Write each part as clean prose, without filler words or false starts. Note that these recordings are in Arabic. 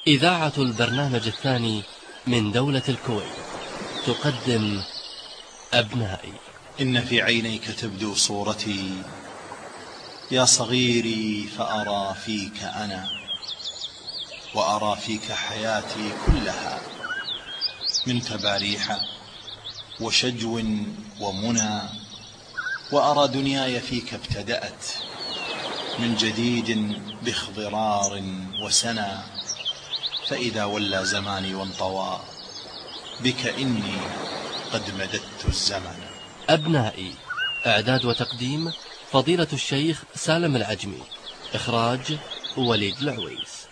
إذاعة البرنامج الثاني من دولة الكويت تقدم أبنائي. إن في عينيك تبدو صورتي يا صغيري، فأرى فيك أنا، وأرى فيك حياتي كلها، من تباريح وشجو ومنى، وأرى دنياي فيك ابتدأت من جديد باخضرار وسنا، فإذا ولى زماني وانطوى بك إني قد مددت الزمن. أبنائي، إعداد وتقديم فضيلة الشيخ سالم العجمي، إخراج وليد العويس.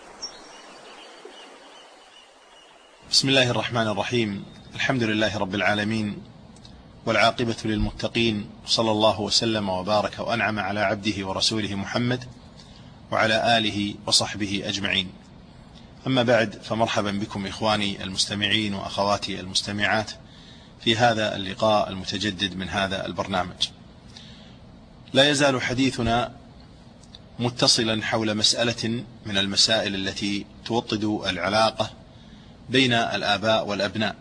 بسم الله الرحمن الرحيم. الحمد لله رب العالمين، والعاقبة للمتقين، صلى الله وسلم وبارك وأنعم على عبده ورسوله محمد وعلى آله وصحبه أجمعين. أما بعد، فمرحبا بكم إخواني المستمعين وأخواتي المستمعات في هذا اللقاء المتجدد من هذا البرنامج. لا يزال حديثنا متصلا حول مسألة من المسائل التي توطد العلاقة بين الآباء والأبناء،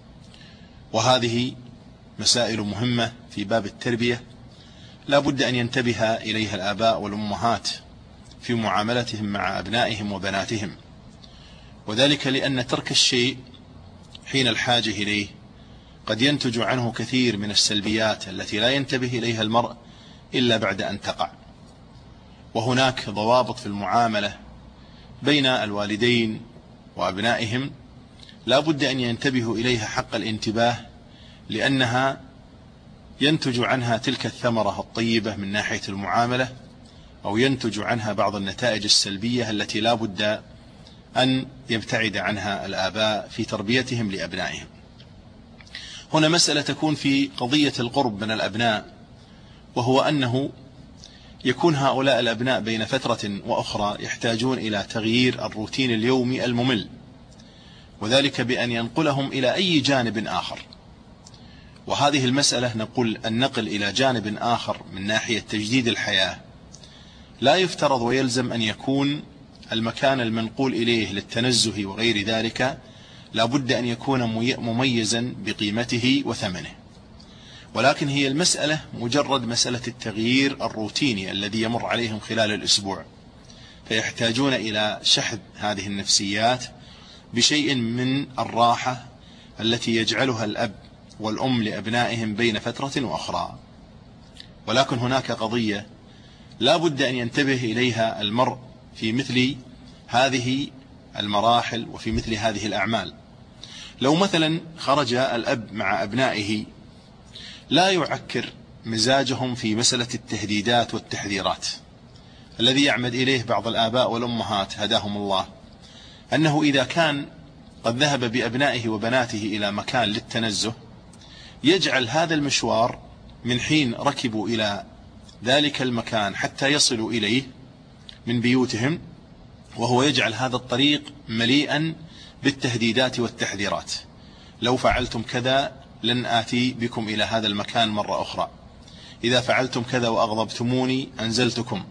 وهذه مسائل مهمة في باب التربية لا بد أن ينتبه إليها الآباء والأمهات في معاملتهم مع أبنائهم وبناتهم، وذلك لأن ترك الشيء حين الحاجة إليه قد ينتج عنه كثير من السلبيات التي لا ينتبه إليها المرء إلا بعد أن تقع. وهناك ضوابط في المعاملة بين الوالدين وأبنائهم لا بد أن ينتبهوا إليها حق الانتباه، لأنها ينتج عنها تلك الثمرة الطيبة من ناحية المعاملة، أو ينتج عنها بعض النتائج السلبية التي لا بد أن يبتعد عنها الآباء في تربيتهم لأبنائهم. هنا مسألة تكون في قضية القرب من الأبناء، وهو أنه يكون هؤلاء الأبناء بين فترة وأخرى يحتاجون إلى تغيير الروتين اليومي الممل، وذلك بأن ينقلهم إلى أي جانب آخر. وهذه المسألة نقول النقل إلى جانب آخر من ناحية تجديد الحياة لا يفترض ويلزم أن يكون المكان المنقول إليه للتنزه وغير ذلك، لا بد أن يكون مميزا بقيمته وثمنه، ولكن هي المسألة مجرد مسألة التغيير الروتيني الذي يمر عليهم خلال الأسبوع، فيحتاجون إلى شحذ هذه النفسيات بشيء من الراحة التي يجعلها الأب والأم لأبنائهم بين فترة وأخرى. ولكن هناك قضية لا بد أن ينتبه إليها المرء في مثل هذه المراحل وفي مثل هذه الأعمال. لو مثلا خرج الأب مع أبنائه لا يعكر مزاجهم في مسألة التهديدات والتحذيرات. الذي يعمد إليه بعض الآباء والأمهات هداهم الله أنه إذا كان قد ذهب بأبنائه وبناته إلى مكان للتنزه يجعل هذا المشوار من حين ركبوا إلى ذلك المكان حتى يصلوا إليه من بيوتهم، وهو يجعل هذا الطريق مليئا بالتهديدات والتحذيرات. لو فعلتم كذا لن آتي بكم إلى هذا المكان مرة أخرى، إذا فعلتم كذا وأغضبتموني أنزلتكم،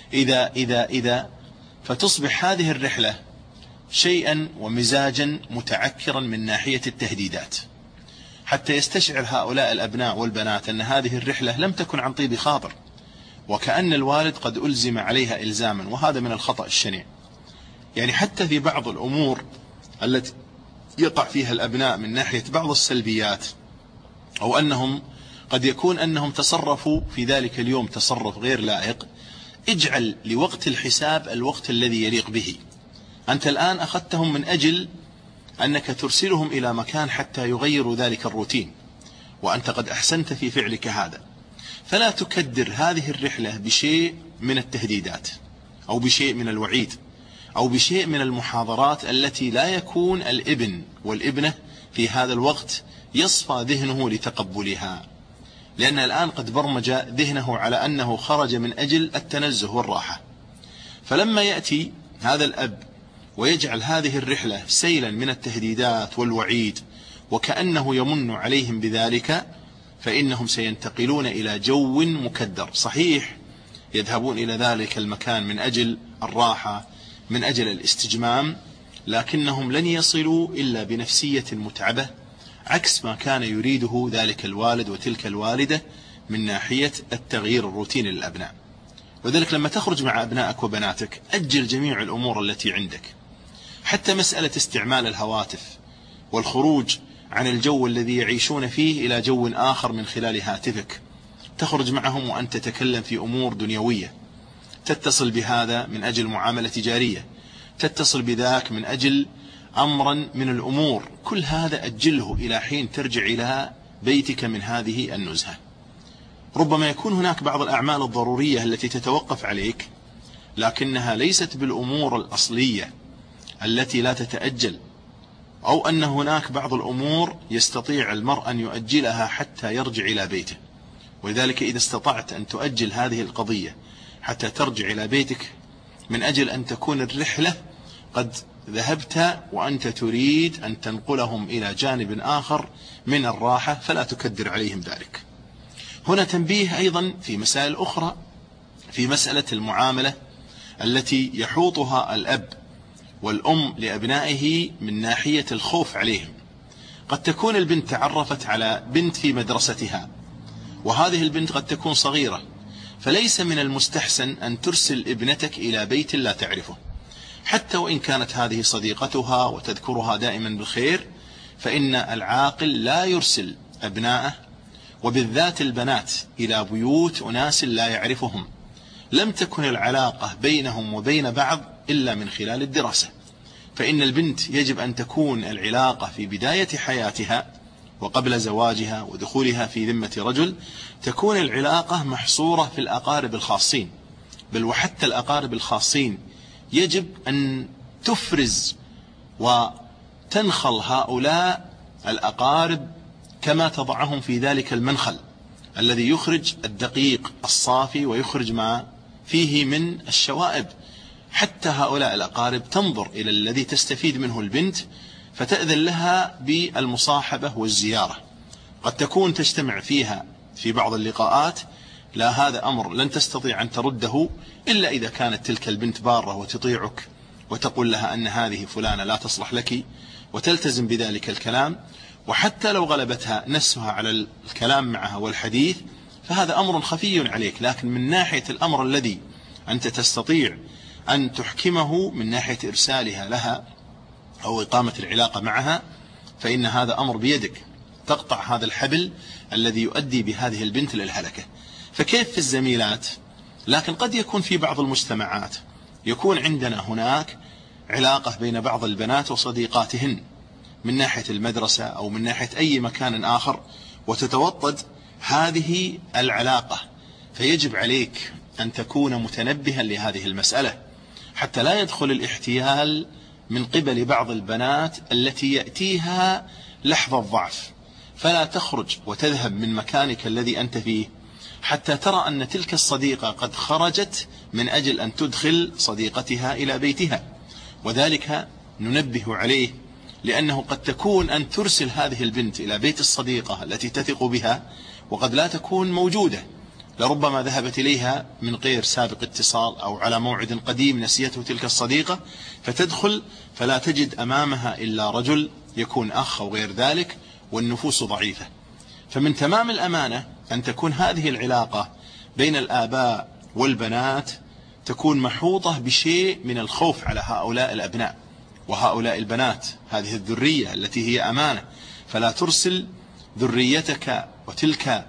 إذا فتصبح هذه الرحلة شيئا ومزاجا متعكرا من ناحية التهديدات، حتى يستشعر هؤلاء الأبناء والبنات أن هذه الرحلة لم تكن عن طيب خاطر، وكأن الوالد قد ألزم عليها إلزاما، وهذا من الخطأ الشنيع. يعني حتى في بعض الأمور التي يقع فيها الأبناء من ناحية بعض السلبيات، أو أنهم قد يكون أنهم تصرفوا في ذلك اليوم تصرف غير لائق، اجعل لوقت الحساب الوقت الذي يليق به. أنت الآن أخذتهم من أجل أنك ترسلهم إلى مكان حتى يغيروا ذلك الروتين، وأنت قد أحسنت في فعلك هذا، فلا تكدر هذه الرحلة بشيء من التهديدات أو بشيء من الوعيد أو بشيء من المحاضرات التي لا يكون الابن والابنة في هذا الوقت يصفى ذهنه لتقبلها، لأن الآن قد برمج ذهنه على أنه خرج من أجل التنزه والراحة. فلما يأتي هذا الأب ويجعل هذه الرحلة سيلا من التهديدات والوعيد وكأنه يمن عليهم بذلك، فإنهم سينتقلون إلى جو مكدر. صحيح يذهبون إلى ذلك المكان من أجل الراحة، من أجل الاستجمام، لكنهم لن يصلوا إلا بنفسية متعبة، عكس ما كان يريده ذلك الوالد وتلك الوالدة من ناحية التغيير الروتيني للأبناء. وذلك لما تخرج مع أبنائك وبناتك أجل جميع الأمور التي عندك، حتى مسألة استعمال الهواتف والخروج عن الجو الذي يعيشون فيه إلى جو آخر من خلال هاتفك. تخرج معهم وأنت تتكلم في أمور دنيوية، تتصل بهذا من أجل معاملة تجارية، تتصل بذاك من أجل أمرا من الأمور، كل هذا أجله إلى حين ترجع إلى بيتك من هذه النزهة. ربما يكون هناك بعض الأعمال الضرورية التي تتوقف عليك، لكنها ليست بالأمور الأصلية التي لا تتأجل، أو أن هناك بعض الأمور يستطيع المرء أن يؤجلها حتى يرجع إلى بيته. ولذلك إذا استطعت أن تؤجل هذه القضية حتى ترجع إلى بيتك من أجل أن تكون الرحلة قد ذهبت وأنت تريد أن تنقلهم إلى جانب آخر من الراحة، فلا تكدر عليهم ذلك. هنا تنبيه أيضا في مسائل أخرى، في مسألة المعاملة التي يحوطها الأب والأم لأبنائه من ناحية الخوف عليهم. قد تكون البنت تعرفت على بنت في مدرستها، وهذه البنت قد تكون صغيرة، فليس من المستحسن أن ترسل ابنتك إلى بيت لا تعرفه، حتى وإن كانت هذه صديقتها وتذكرها دائما بالخير، فإن العاقل لا يرسل أبناءه وبالذات البنات إلى بيوت أناس لا يعرفهم، لم تكن العلاقة بينهم وبين بعض إلا من خلال الدراسة. فإن البنت يجب أن تكون العلاقة في بداية حياتها وقبل زواجها ودخولها في ذمة رجل، تكون العلاقة محصورة في الأقارب الخاصين، بل وحتى الأقارب الخاصين يجب أن تفرز وتنخل هؤلاء الأقارب كما تضعهم في ذلك المنخل الذي يخرج الدقيق الصافي ويخرج ما فيه من الشوائب، حتى هؤلاء الأقارب تنظر إلى الذي تستفيد منه البنت فتأذن لها بالمصاحبة والزيارة. قد تكون تجتمع فيها في بعض اللقاءات، لا هذا أمر لن تستطيع أن ترده إلا إذا كانت تلك البنت بارة وتطيعك وتقول لها أن هذه فلانة لا تصلح لك وتلتزم بذلك الكلام. وحتى لو غلبتها نفسها على الكلام معها والحديث فهذا أمر خفي عليك، لكن من ناحية الأمر الذي أنت تستطيع أن تحكمه من ناحية إرسالها لها أو إقامة العلاقة معها، فإن هذا أمر بيدك، تقطع هذا الحبل الذي يؤدي بهذه البنت للهلكة. فكيف في الزميلات؟ لكن قد يكون في بعض المجتمعات يكون عندنا هناك علاقة بين بعض البنات وصديقاتهن من ناحية المدرسة أو من ناحية أي مكان آخر، وتتوطد هذه العلاقة، فيجب عليك أن تكون متنبها لهذه المسألة حتى لا يدخل الاحتيال من قبل بعض البنات التي يأتيها لحظة ضعف، فلا تخرج وتذهب من مكانك الذي أنت فيه حتى ترى أن تلك الصديقة قد خرجت من أجل أن تدخل صديقتها إلى بيتها. وذلك ننبه عليه، لأنه قد تكون أن ترسل هذه البنت إلى بيت الصديقة التي تثق بها وقد لا تكون موجودة، لربما ذهبت إليها من غير سابق اتصال أو على موعد قديم نسيته تلك الصديقة، فتدخل فلا تجد أمامها إلا رجل يكون أخ أو غير ذلك، والنفوس ضعيفة. فمن تمام الأمانة أن تكون هذه العلاقة بين الآباء والبنات تكون محوطة بشيء من الخوف على هؤلاء الأبناء وهؤلاء البنات، هذه الذرية التي هي أمانة، فلا ترسل ذريتك وتلك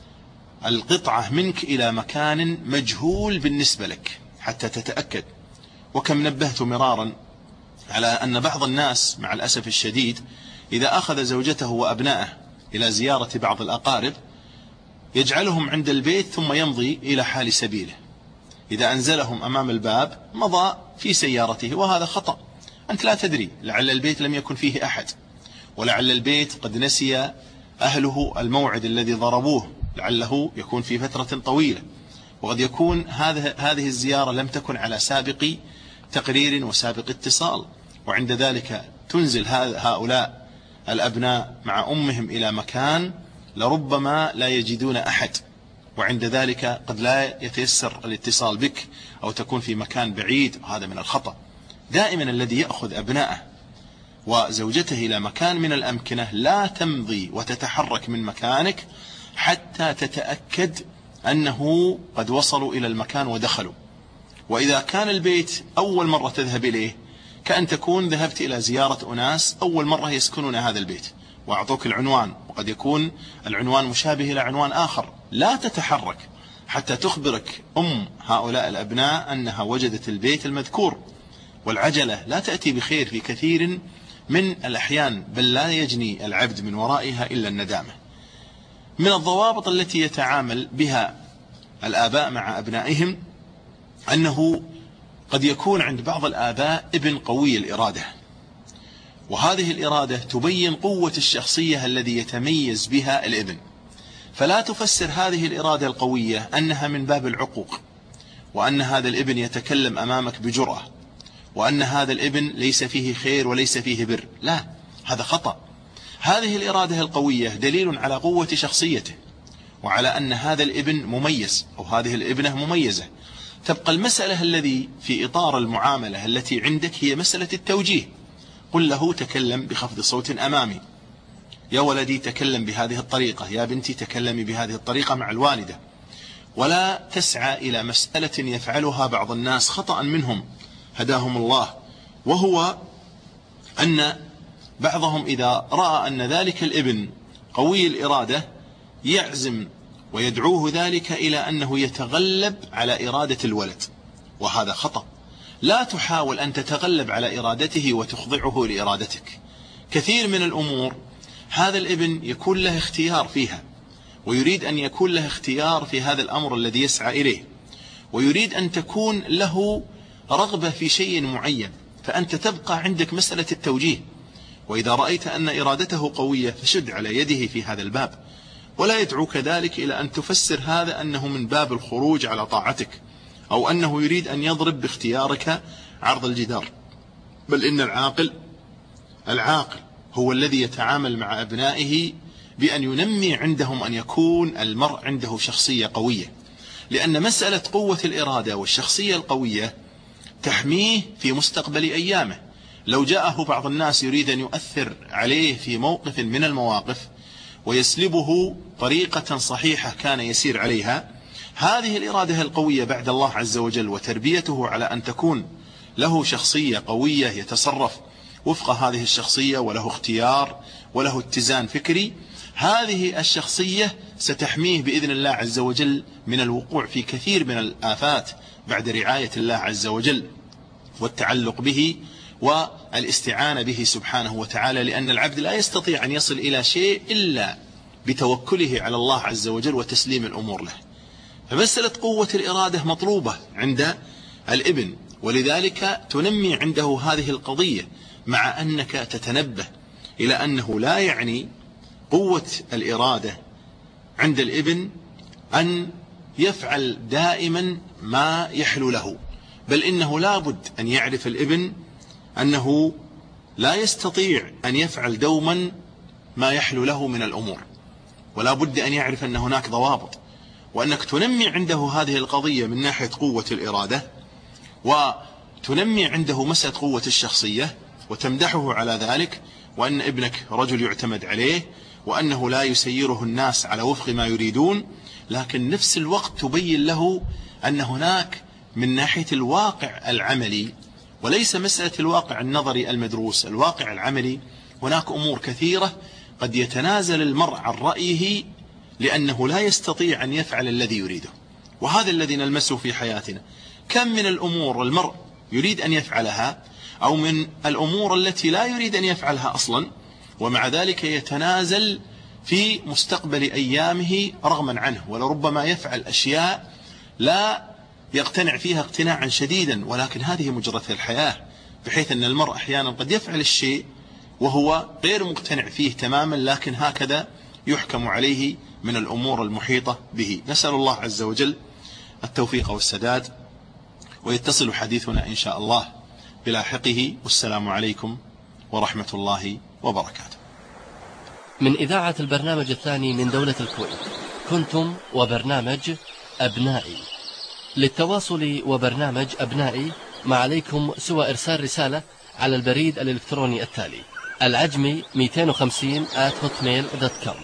القطعة منك إلى مكان مجهول بالنسبة لك حتى تتأكد. وكم نبهت مرارا على أن بعض الناس مع الأسف الشديد إذا أخذ زوجته وأبنائه إلى زيارة بعض الأقارب يجعلهم عند البيت ثم يمضي إلى حال سبيله، إذا أنزلهم أمام الباب مضى في سيارته، وهذا خطأ. أنت لا تدري، لعل البيت لم يكن فيه أحد، ولعل البيت قد نسي أهله الموعد الذي ضربوه، لعله يكون في فترة طويلة، وقد يكون هذه الزيارة لم تكن على سابق تقرير وسابق اتصال، وعند ذلك تنزل هؤلاء الأبناء مع أمهم إلى مكان لربما لا يجدون أحد، وعند ذلك قد لا يتيسر الاتصال بك أو تكون في مكان بعيد، وهذا من الخطأ. دائما الذي يأخذ أبنائه وزوجته إلى مكان من الأمكنة لا تمضي وتتحرك من مكانك حتى تتأكد أنه قد وصلوا إلى المكان ودخلوا. وإذا كان البيت أول مرة تذهب إليه كأن تكون ذهبت إلى زيارة أناس أول مرة يسكنون هذا البيت وأعطوك العنوان، وقد يكون العنوان مشابه إلى عنوان آخر، لا تتحرك حتى تخبرك هؤلاء الأبناء أنها وجدت البيت المذكور. والعجلة لا تأتي بخير في كثير من الأحيان، بل لا يجني العبد من ورائها إلا الندامة. من الضوابط التي يتعامل بها الآباء مع أبنائهم أنه قد يكون عند بعض الآباء ابن قوي الإرادة، وهذه الإرادة تبين قوة الشخصية الذي يتميز بها الابن، فلا تفسر هذه الإرادة القوية أنها من باب العقوق، وأن هذا الابن يتكلم أمامك بجرأة، وأن هذا الابن ليس فيه خير وليس فيه بر. لا، هذا خطأ. هذه الإرادة القوية دليل على قوة شخصيته، وعلى أن هذا الابن مميز أو هذه الابنة مميزة. تبقى المسألة الذي في إطار المعاملة التي عندك هي مسألة التوجيه. قل له تكلم بخفض صوت أمامي، يا ولدي تكلم بهذه الطريقة، يا بنتي تكلمي بهذه الطريقة مع الوالدة. ولا تسعى إلى مسألة يفعلها بعض الناس خطأ منهم هداهم الله، وهو أن بعضهم إذا رأى أن ذلك الابن قوي الإرادة يعزم ويدعوه ذلك إلى أنه يتغلب على إرادة الولد، وهذا خطأ. لا تحاول أن تتغلب على إرادته وتخضعه لإرادتك. كثير من الأمور هذا الابن يكون له اختيار فيها، ويريد أن يكون له اختيار في هذا الأمر الذي يسعى إليه، ويريد أن تكون له رغبة في شيء معين، فأنت تبقى عندك مسألة التوجيه. وإذا رأيت أن إرادته قوية فشد على يده في هذا الباب، ولا يدعوك ذلك إلى أن تفسر هذا أنه من باب الخروج على طاعتك، أو أنه يريد أن يضرب باختيارك عرض الجدار. بل إن العاقل هو الذي يتعامل مع أبنائه بأن ينمي عندهم أن يكون المرء عنده شخصية قوية، لأن مسألة قوة الإرادة والشخصية القوية تحميه في مستقبل أيامه. لو جاءه بعض الناس يريد أن يؤثر عليه في موقف من المواقف ويسلبه طريقة صحيحة كان يسير عليها، هذه الإرادة القوية بعد الله عز وجل وتربيته على أن تكون له شخصية قوية يتصرف وفق هذه الشخصية وله اختيار وله اتزان فكري، هذه الشخصية ستحميه بإذن الله عز وجل من الوقوع في كثير من الآفات بعد رعاية الله عز وجل والتعلق به والاستعانة به سبحانه وتعالى، لأن العبد لا يستطيع أن يصل إلى شيء إلا بتوكله على الله عز وجل وتسليم الأمور له. فمسألة قوة الإرادة مطلوبة عند الابن، ولذلك تنمي عنده هذه القضية، مع أنك تتنبه إلى أنه لا يعني قوة الإرادة عند الابن أن يفعل دائما ما يحلو له، بل إنه لابد أن يعرف الابن أنه لا يستطيع أن يفعل دوما ما يحلو له من الأمور، ولا بد أن يعرف أن هناك ضوابط، وأنك تنمي عنده هذه القضية من ناحية قوة الإرادة، وتنمي عنده مسألة قوة الشخصية وتمدحه على ذلك، وأن ابنك رجل يعتمد عليه، وأنه لا يسيره الناس على وفق ما يريدون، لكن نفس الوقت تبين له أن هناك من ناحية الواقع العملي، وليس مسألة الواقع النظري المدروس، الواقع العملي هناك أمور كثيرة قد يتنازل المرء عن رأيه لأنه لا يستطيع أن يفعل الذي يريده، وهذا الذي نلمسه في حياتنا. كم من الأمور المرء يريد أن يفعلها، أو من الأمور التي لا يريد أن يفعلها أصلا، ومع ذلك يتنازل في مستقبل أيامه رغما عنه، ولربما يفعل أشياء لا يقتنع فيها اقتناعا شديدا، ولكن هذه مجرة الحياة، بحيث أن المرء أحيانا قد يفعل الشيء وهو غير مقتنع فيه تماما، لكن هكذا يحكم عليه من الأمور المحيطة به. نسأل الله عز وجل التوفيق والسداد، ويتصل حديثنا إن شاء الله بلاحقه، والسلام عليكم ورحمة الله وبركاته. من إذاعة البرنامج الثاني من دولة الكويت، كنتم وبرنامج أبنائي. للتواصل وبرنامج أبنائي ما عليكم سوى إرسال رسالة على البريد الإلكتروني التالي: العجمي 250@hotmail.com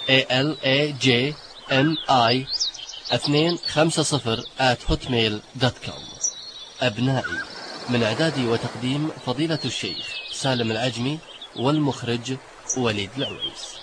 ALAJMI250@hotmail.com. أبنائي، من إعداد وتقديم فضيلة الشيخ سالم العجمي، والمخرج وليد العويس.